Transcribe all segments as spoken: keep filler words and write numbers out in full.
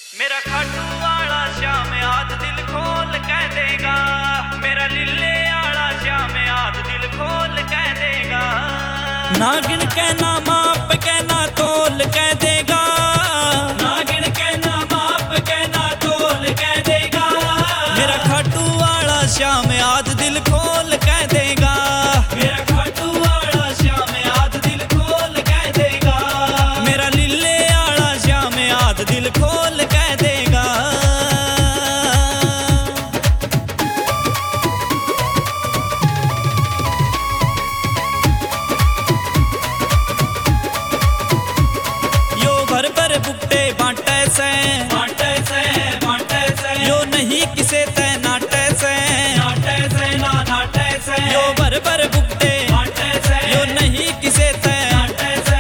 मेरा खाटू वाला श्याम आज दिल खोल कह देगा, मेरा लिल्ले वाला श्याम आज दिल खोल कह देगा। नागिन कहना माप कहना तोल कह देगा, नागिन कहना माप कहना तोल कह देगा। मेरा खाटू वाला श्याम आज दिल खोल कह देगा, मेरा खाटू वाला श्याम आज दिल खोल कह देगा। मेरा लिल्ले वाला श्याम आज दिल खोल कह देगा। यो भर भर बुट्टे बांटे से बांटे से बांटे से, यो नहीं किसे ते नाटे से नाटे से ना नाटे से। यो भर भर बुट्टे बांटे से, यो नहीं किसे ते नाटे से।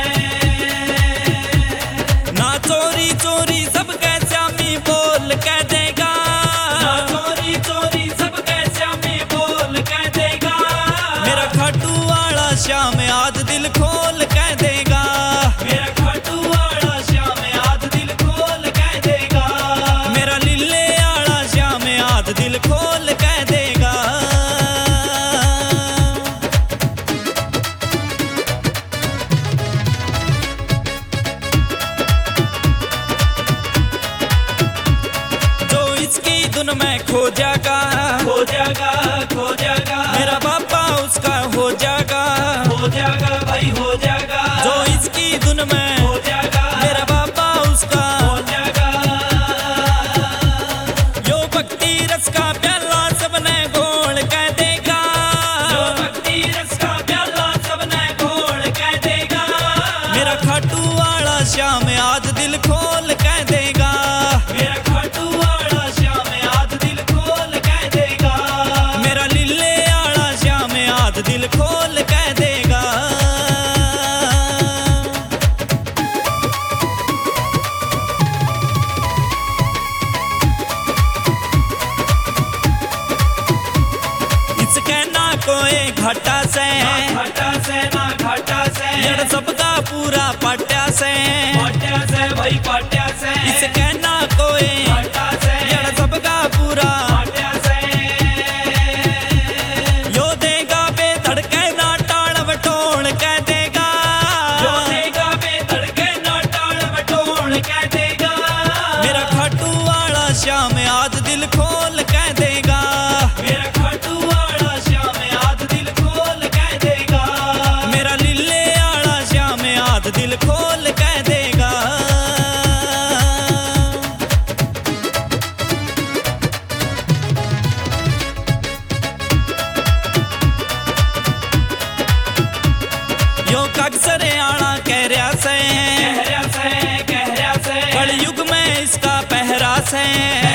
ना चोरी चोरी सब कह श्यामी बोल कह देगा, ना चोरी चोरी सब कह श्यामी बोल कह देगा। मेरा खाटू वाला श्याम आज दिल खोल कह देगा, मेरा खाटू वाला श्याम आज दिल खोल कह देगा। मेरा लिल्ले वाला श्याम आज दिल खोल कह देगा। जो इसकी धुन में खो जाएगा खो जाएगा खो जाएगा, मेरा बापा उसका हो जाएगा हो जाएगा भाई हो जाएगा। जो इसकी धुन में हो जाएगा, मेरा बापा उसका हो जाएगा। यो भक्ति रस का प्याला सबने घोल कह देगा, यो भक्ति रस का प्याला सबने घोल कह देगा। मेरा खाटू वाला श्याम आज दिल खोल कह देगा, मेरा खाटू वाला श्याम आज दिल खोल कह देगा। मेरा लिल्ले वाला श्याम आज दिल खोल कह देगा। इसके ना कोई घाटा से घाटा से ना घाटा से, यड़ सबका पूरा पाट्या से पाट्या से भाई पाट्या से। इसके ना कोई घाटा से, यड़ सबका पूरा पाट्या से। यो देगा बेधड़के ना टाल बटोल कह देगा, यो देगा बेधड़के ना टाल बटोल कह देगा। मेरा खाटू वाला श्याम आज दिल खोल कह देगा, मेरा खाटू वाला श्याम आज दिल खोल कह देगा। मेरा लिल्ले वाला श्याम आज दिल खोल कह देगा। यो कक्सरे आना कह रहा से कह रहा से कह रहा से, कलयुग में इसका पहरा से